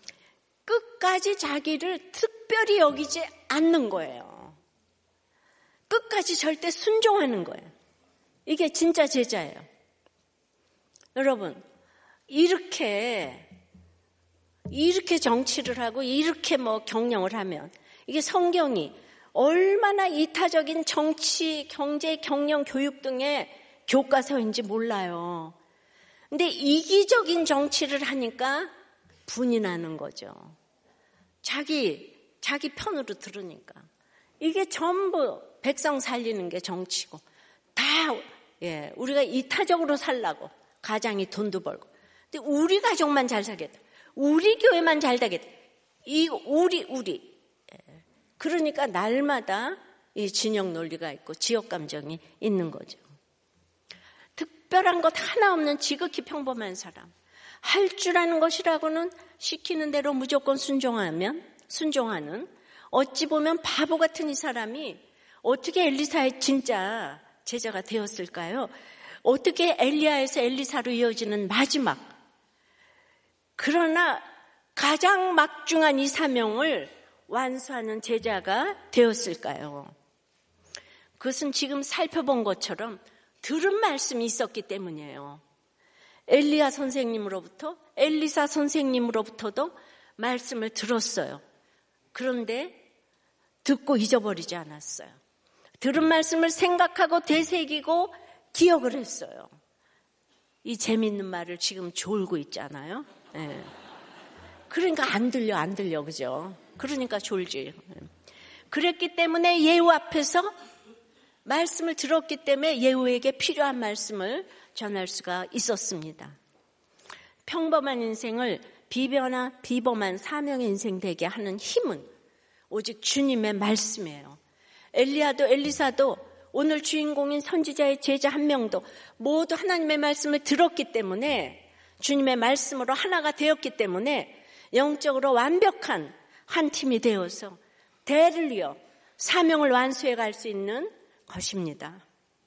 끝까지 자기를 특별히 여기지 않는 거예요. 끝까지 절대 순종하는 거예요. 이게 진짜 제자예요. 여러분, 이렇게 이렇게 정치를 하고 이렇게 뭐 경영을 하면 이게 성경이 얼마나 이타적인 정치, 경제, 경영, 교육 등의 교과서인지 몰라요. 근데 이기적인 정치를 하니까 분이 나는 거죠. 자기, 자기 편으로 들으니까. 이게 전부 백성 살리는 게 정치고, 다, 예, 우리가 이타적으로 살라고. 가장이 돈도 벌고. 근데 우리 가족만 잘 살겠다. 우리 교회만 잘 되겠다. 이, 우리, 우리. 예. 그러니까 날마다 이 진영 논리가 있고 지역 감정이 있는 거죠. 특별한 것 하나 없는 지극히 평범한 사람. 할 줄 아는 것이라고는 시키는 대로 무조건 순종하면, 순종하는, 어찌 보면 바보 같은 이 사람이 어떻게 엘리사의 진짜 제자가 되었을까요? 어떻게 엘리야에서 엘리사로 이어지는 마지막. 그러나 가장 막중한 이 사명을 완수하는 제자가 되었을까요? 그것은 지금 살펴본 것처럼 들은 말씀이 있었기 때문이에요. 엘리야 선생님으로부터, 엘리사 선생님으로부터도 말씀을 들었어요. 그런데 듣고 잊어버리지 않았어요. 들은 말씀을 생각하고 되새기고 기억을 했어요. 이 재밌는 말을 지금 졸고 있잖아요. 네. 그러니까 안 들려, 안 들려, 그죠? 그러니까 졸지. 그랬기 때문에 예후 앞에서 말씀을 들었기 때문에 예후에게 필요한 말씀을 전할 수가 있었습니다. 평범한 인생을 비변화, 비범한 사명의 인생 되게 하는 힘은 오직 주님의 말씀이에요. 엘리야도 엘리사도 오늘 주인공인 선지자의 제자 한 명도 모두 하나님의 말씀을 들었기 때문에 주님의 말씀으로 하나가 되었기 때문에 영적으로 완벽한 한 팀이 되어서 대를 이어 사명을 완수해 갈 수 있는 것입니다.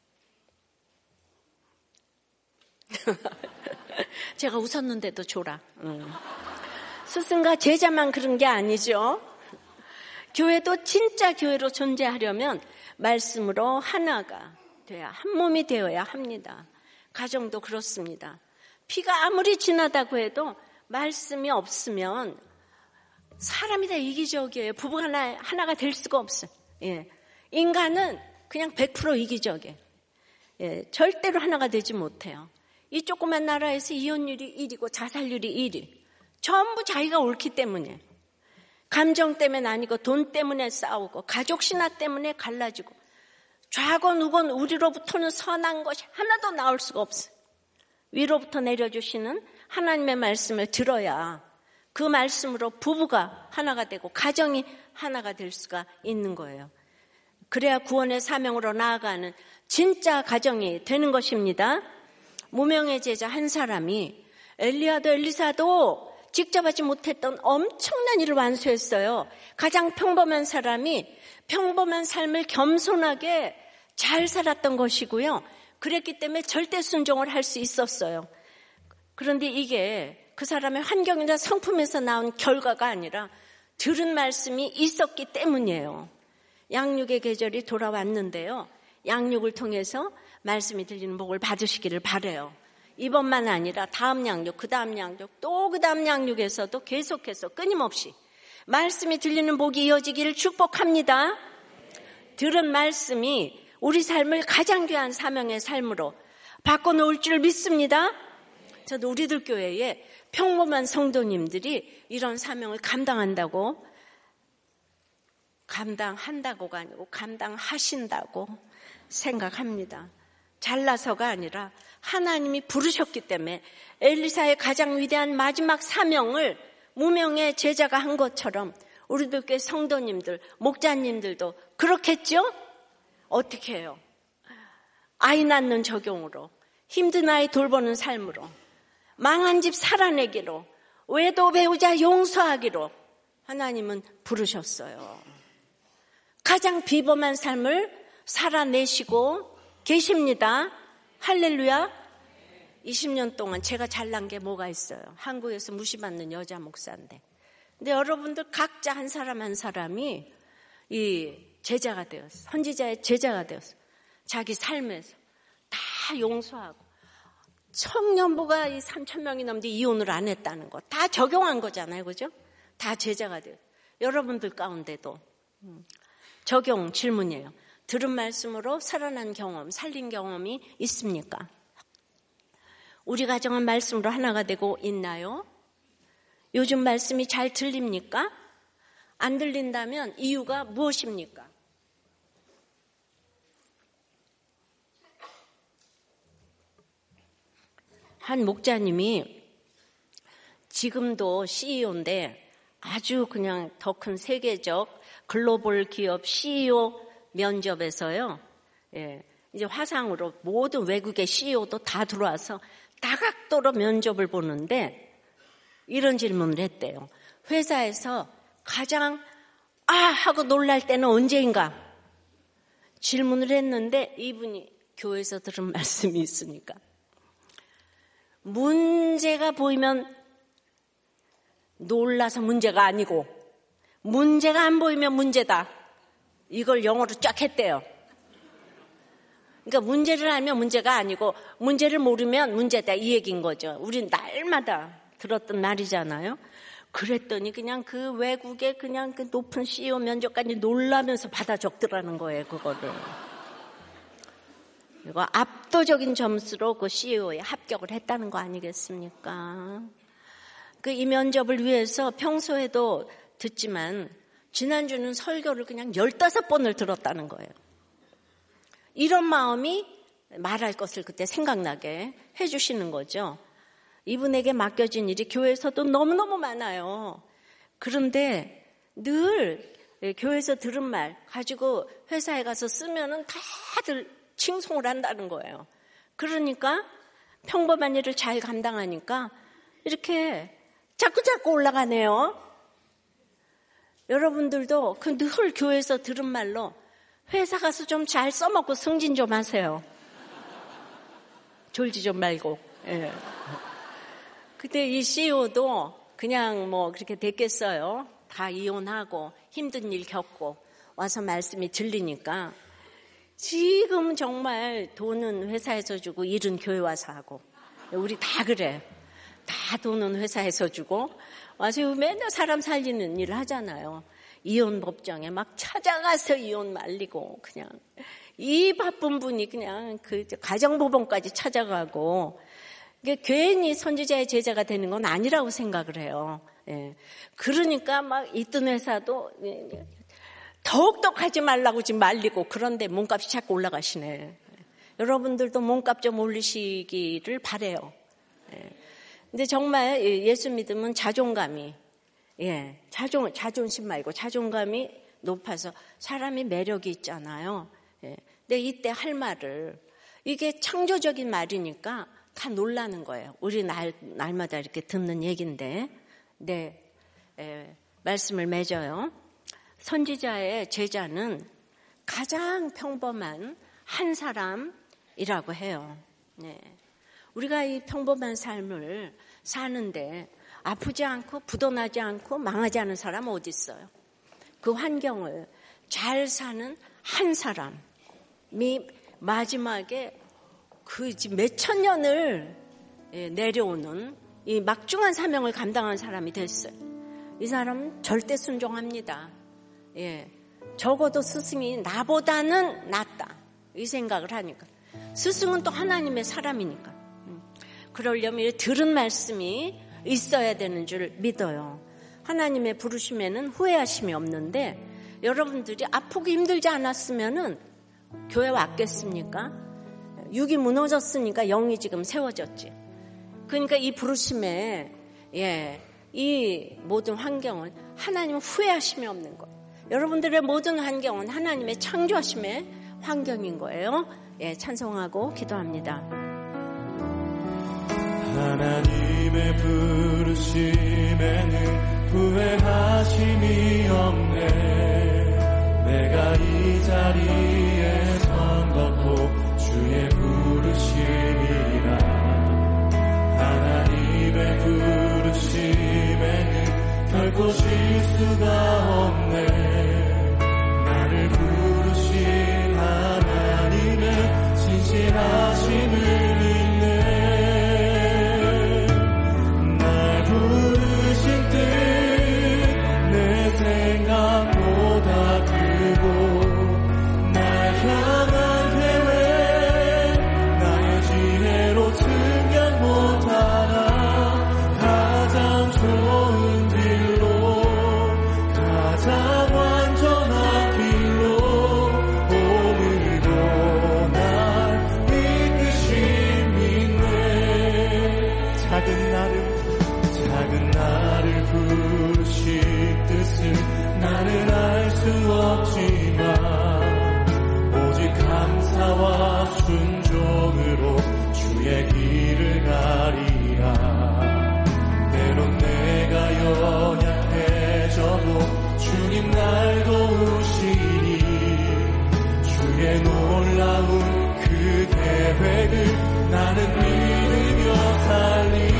제가 웃었는데도 졸아. 음. 스승과 제자만 그런 게 아니죠. 교회도 진짜 교회로 존재하려면 말씀으로 하나가 돼야, 한 몸이 되어야 합니다. 가정도 그렇습니다. 피가 아무리 진하다고 해도 말씀이 없으면 사람이 다 이기적이에요. 부부가 하나, 하나가 될 수가 없어요. 예. 인간은 그냥 백 퍼센트 이기적이에요. 예. 절대로 하나가 되지 못해요. 이 조그만 나라에서 이혼율이 일이고 자살률이 일 위. 전부 자기가 옳기 때문에. 감정 때문에 아니고 돈 때문에 싸우고 가족 신화 때문에 갈라지고 좌건 우건 우리로부터는 선한 것이 하나도 나올 수가 없어요. 위로부터 내려주시는 하나님의 말씀을 들어야 그 말씀으로 부부가 하나가 되고 가정이 하나가 될 수가 있는 거예요. 그래야 구원의 사명으로 나아가는 진짜 가정이 되는 것입니다. 무명의 제자 한 사람이 엘리야도 엘리사도 직접 하지 못했던 엄청난 일을 완수했어요. 가장 평범한 사람이 평범한 삶을 겸손하게 잘 살았던 것이고요. 그랬기 때문에 절대 순종을 할 수 있었어요. 그런데 이게 그 사람의 환경이나 성품에서 나온 결과가 아니라 들은 말씀이 있었기 때문이에요. 양육의 계절이 돌아왔는데요. 양육을 통해서 말씀이 들리는 복을 받으시기를 바라요. 이번만 아니라 다음 양육, 그 다음 양육, 또 그 다음 양육에서도 계속해서 끊임없이 말씀이 들리는 복이 이어지기를 축복합니다. 들은 말씀이 우리 삶을 가장 귀한 사명의 삶으로 바꿔놓을 줄 믿습니다. 저도 우리들 교회에 평범한 성도님들이 이런 사명을 감당한다고, 감당한다고가 아니고 감당하신다고 생각합니다. 잘나서가 아니라 하나님이 부르셨기 때문에 엘리사의 가장 위대한 마지막 사명을 무명의 제자가 한 것처럼 우리들 교회 성도님들, 목자님들도 그렇겠죠? 어떻게 해요? 아이 낳는 적용으로, 힘든 아이 돌보는 삶으로, 망한 집 살아내기로, 외도 배우자 용서하기로 하나님은 부르셨어요. 가장 비범한 삶을 살아내시고 계십니다. 할렐루야. 이십 년 동안 제가 잘난 게 뭐가 있어요? 한국에서 무시받는 여자 목사인데. 근데 여러분들 각자 한 사람 한 사람이 이 제자가 되었어. 선지자의 제자가 되었어. 자기 삶에서 다 용서하고, 청년부가 이 삼천 명이 넘는데 이혼을 안 했다는 거 다 적용한 거잖아요. 그죠? 다 제자가 돼요. 여러분들 가운데도 적용 질문이에요. 들은 말씀으로 살아난 경험, 살린 경험이 있습니까? 우리 가정은 말씀으로 하나가 되고 있나요? 요즘 말씀이 잘 들립니까? 안 들린다면 이유가 무엇입니까? 한 목자님이 지금도 씨이오인데 아주 그냥 더 큰 세계적 글로벌 기업 씨이오 면접에서요, 예, 이제 화상으로 모든 외국의 씨이오도 다 들어와서 다각도로 면접을 보는데 이런 질문을 했대요. 회사에서 가장 아 하고 놀랄 때는 언제인가? 질문을 했는데 이분이 교회에서 들은 말씀이 있으니까 문제가 보이면 놀라서 문제가 아니고 문제가 안 보이면 문제다. 이걸 영어로 쫙 했대요. 그러니까 문제를 알면 문제가 아니고 문제를 모르면 문제다, 이 얘기인 거죠. 우린 날마다 들었던 말이잖아요. 그랬더니 그냥 그 외국의 그냥 그 높은 씨이오 면접까지 놀라면서 받아 적더라는 거예요, 그거를. 그리고 압도적인 점수로 그 씨이오에 합격을 했다는 거 아니겠습니까? 그 이 면접을 위해서 평소에도 듣지만 지난주는 설교를 그냥 열다섯 번을 들었다는 거예요. 이런 마음이 말할 것을 그때 생각나게 해주시는 거죠. 이분에게 맡겨진 일이 교회에서도 너무너무 많아요. 그런데 늘 교회에서 들은 말 가지고 회사에 가서 쓰면은 다들 칭송을 한다는 거예요. 그러니까 평범한 일을 잘 감당하니까 이렇게 자꾸자꾸 올라가네요. 여러분들도 그 늘 교회에서 들은 말로 회사 가서 좀 잘 써먹고 승진 좀 하세요. 졸지 좀 말고. 예. 그때 이 씨이오도 그냥 뭐 그렇게 됐겠어요. 다 이혼하고 힘든 일 겪고 와서 말씀이 들리니까 지금 정말 돈은 회사에서 주고 일은 교회 와서 하고, 우리 다 그래. 다 돈은 회사에서 주고 와서 맨날 사람 살리는 일을 하잖아요. 이혼 법정에 막 찾아가서 이혼 말리고, 그냥 이 바쁜 분이 그냥 그 가정법원까지 찾아가고, 이게 괜히 선지자의 제자가 되는 건 아니라고 생각을 해요. 예. 그러니까 막 있던 회사도 더욱더 가지 말라고 지금 말리고 그런데 몸값이 자꾸 올라가시네. 여러분들도 몸값 좀 올리시기를 바라요. 근데 정말 예수 믿으면 자존감이, 예, 자존, 자존심 말고 자존감이 높아서 사람이 매력이 있잖아요. 예. 근데 이때 할 말을, 이게 창조적인 말이니까 다 놀라는 거예요. 우리 날, 날마다 이렇게 듣는 얘기인데, 네, 예, 말씀을 맺어요. 선지자의 제자는 가장 평범한 한 사람이라고 해요. 네. 우리가 이 평범한 삶을 사는데 아프지 않고 부도나지 않고 망하지 않은 사람은 어디 있어요? 그 환경을 잘 사는 한 사람이 마지막에 그 몇천 년을 내려오는 이 막중한 사명을 감당한 사람이 됐어요. 이 사람은 절대 순종합니다. 예, 적어도 스승이 나보다는 낫다 이 생각을 하니까. 스승은 또 하나님의 사람이니까. 그러려면 들은 말씀이 있어야 되는 줄 믿어요. 하나님의 부르심에는 후회하심이 없는데 여러분들이 아프고 힘들지 않았으면은 교회 왔겠습니까? 육이 무너졌으니까 영이 지금 세워졌지. 그러니까 이 부르심에, 예, 이 모든 환경은 하나님 후회하심이 없는 거예요. 여러분들의 모든 환경은 하나님의 창조하심의 환경인 거예요. 예, 찬송하고 기도합니다. 하나님의 부르심에는 후회하심이 없네. 내가 이 자리에 선 것도 주의 부르심이라. 하나님의 부르심에는 결코 실수가 없네. 나를 부르신 하나님의 진실하심을 생각보다 크고 날 향한 계획 나의 지혜로 증명 못하나 가장 좋은 길로 가장 완전한 길로 오늘도 날 이끄심 있네. 작은 나를 작은 나를 부르신 뜻을 나는 알 수 없지만 오직 감사와 순종으로 주의 길을 가리라. 때론 내가 연약해져도 주님 날 도우시니 주의 놀라운 그 계획을 나는 믿으며 살리.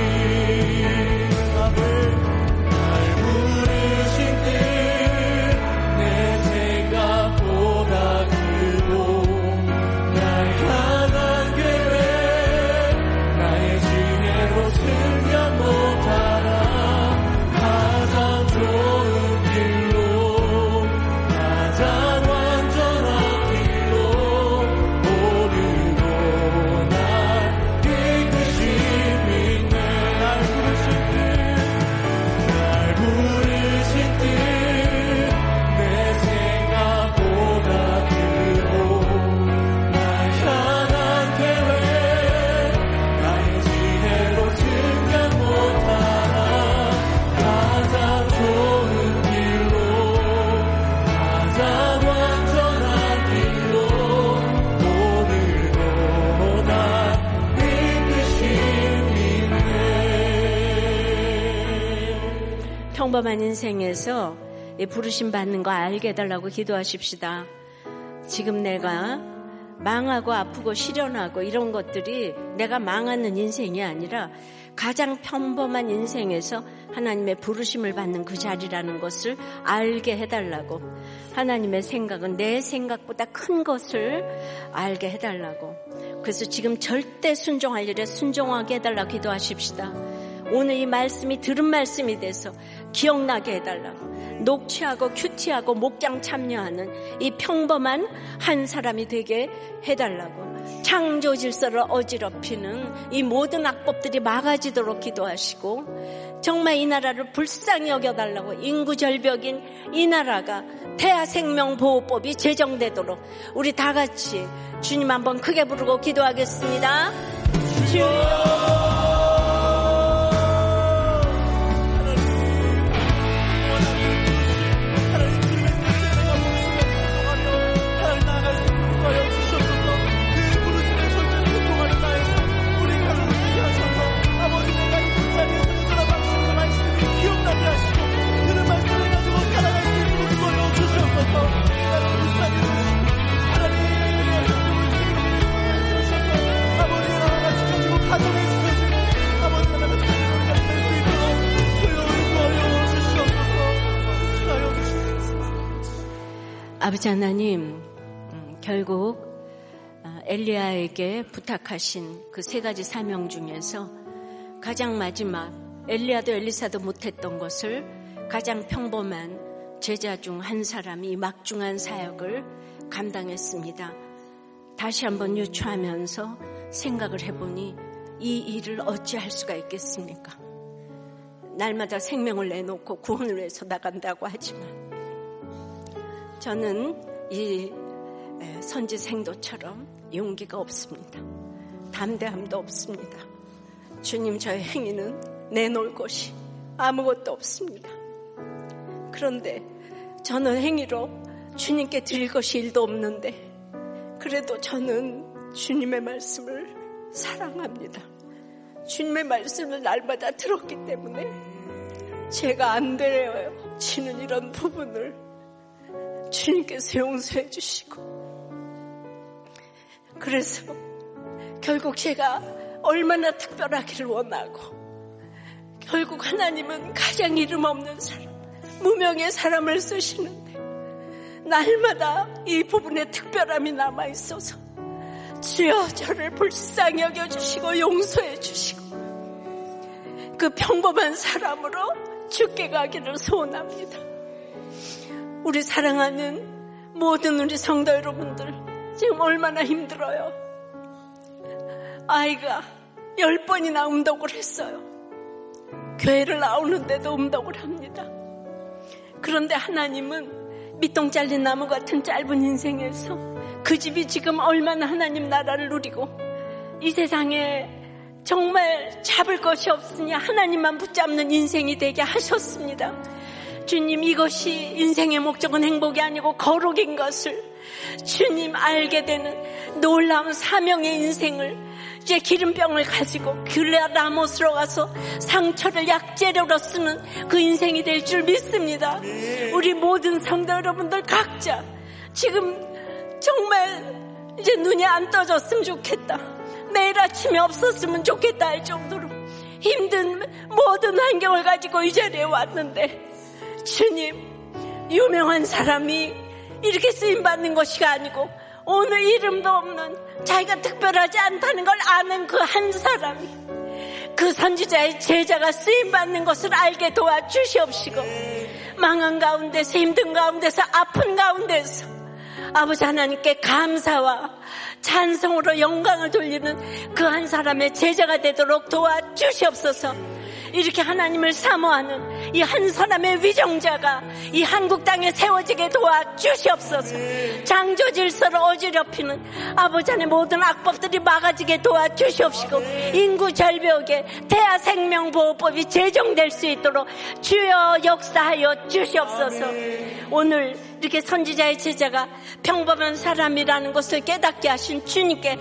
평범한 인생에서 부르심 받는 거 알게 해달라고 기도하십시다. 지금 내가 망하고 아프고 시련하고 이런 것들이 내가 망하는 인생이 아니라 가장 평범한 인생에서 하나님의 부르심을 받는 그 자리라는 것을 알게 해달라고. 하나님의 생각은 내 생각보다 큰 것을 알게 해달라고. 그래서 지금 절대 순종할 일에 순종하게 해달라고 기도하십시다. 오늘 이 말씀이 들은 말씀이 돼서 기억나게 해달라고. 녹취하고 큐티하고 목장 참여하는 이 평범한 한 사람이 되게 해달라고. 창조 질서를 어지럽히는 이 모든 악법들이 막아지도록 기도하시고, 정말 이 나라를 불쌍히 여겨달라고 인구 절벽인 이 나라가 태아생명보호법이 제정되도록 우리 다 같이 주님 한번 크게 부르고 기도하겠습니다. 주여 아버지 하나님, 음, 결국 엘리야에게 부탁하신 그 세 가지 사명 중에서 가장 마지막 엘리야도 엘리사도 못했던 것을 가장 평범한 제자 중 한 사람이 막중한 사역을 감당했습니다. 다시 한번 유추하면서 생각을 해보니 이 일을 어찌할 수가 있겠습니까? 날마다 생명을 내놓고 구원을 위해서 나간다고 하지만 저는 이 선지 생도처럼 용기가 없습니다. 담대함도 없습니다. 주님, 저의 행위는 내놓을 것이 아무것도 없습니다. 그런데 저는 행위로 주님께 드릴 것이 일도 없는데 그래도 저는 주님의 말씀을 사랑합니다. 주님의 말씀을 날마다 들었기 때문에 제가 안 되어지는 이런 부분을 주님께서 용서해 주시고, 그래서 결국 제가 얼마나 특별하기를 원하고, 결국 하나님은 가장 이름 없는 사람, 무명의 사람을 쓰시는데 날마다 이 부분에 특별함이 남아있어서 주여 저를 불쌍히 여겨주시고 용서해 주시고 그 평범한 사람으로 주께 가기를 소원합니다. 우리 사랑하는 모든 우리 성도 여러분들, 지금 얼마나 힘들어요. 아이가 열 번이나 음독을 했어요. 교회를 나오는데도 음독을 합니다. 그런데 하나님은 밑동 잘린 나무 같은 짧은 인생에서 그 집이 지금 얼마나 하나님 나라를 누리고 이 세상에 정말 잡을 것이 없으니 하나님만 붙잡는 인생이 되게 하셨습니다. 주님, 이것이 인생의 목적은 행복이 아니고 거룩인 것을 주님 알게 되는 놀라운 사명의 인생을, 이제 기름병을 가지고 길라라못으로 가서 상처를 약재료로 쓰는 그 인생이 될 줄 믿습니다. 우리 모든 성도 여러분들 각자 지금 정말 이제 눈이 안 떠졌으면 좋겠다, 내일 아침에 없었으면 좋겠다 할 정도로 힘든 모든 환경을 가지고 이 자리에 왔는데, 주님, 유명한 사람이 이렇게 쓰임받는 것이 아니고 오늘 이름도 없는, 자기가 특별하지 않다는 걸 아는 그 한 사람이 그 선지자의 제자가 쓰임받는 것을 알게 도와주시옵시고, 망한 가운데서, 힘든 가운데서, 아픈 가운데서 아버지 하나님께 감사와 찬송으로 영광을 돌리는 그 한 사람의 제자가 되도록 도와주시옵소서. 이렇게 하나님을 사모하는 이 한 사람의 위정자가 이 한국 땅에 세워지게 도와주시옵소서. 창조 질서를 어지럽히는 아버지 하나님의 모든 악법들이 막아지게 도와주시옵시고, 인구 절벽에 태아 생명보호법이 제정될 수 있도록 주여 역사하여 주시옵소서. 오늘 이렇게 선지자의 제자가 평범한 사람이라는 것을 깨닫게 하신 주님께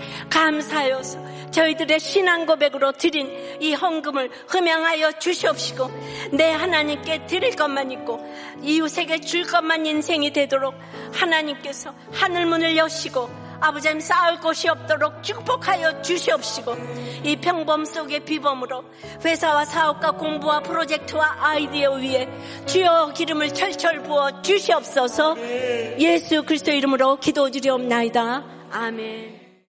감사하여서 저희들의 신앙 고백으로 드린 이 헌금을 흠양하여 주시옵시고, 내 하나님께 드릴 것만 있고 이웃에게 줄 것만 인생이 되도록 하나님께서 하늘문을 여시고 아버지 하나님 쌓을 곳이 없도록 축복하여 주시옵시고, 이 평범 속의 비범으로 회사와 사업과 공부와 프로젝트와 아이디어 위에 주여 기름을 철철 부어 주시옵소서. 예수 그리스도 이름으로 기도드리옵나이다. 아멘.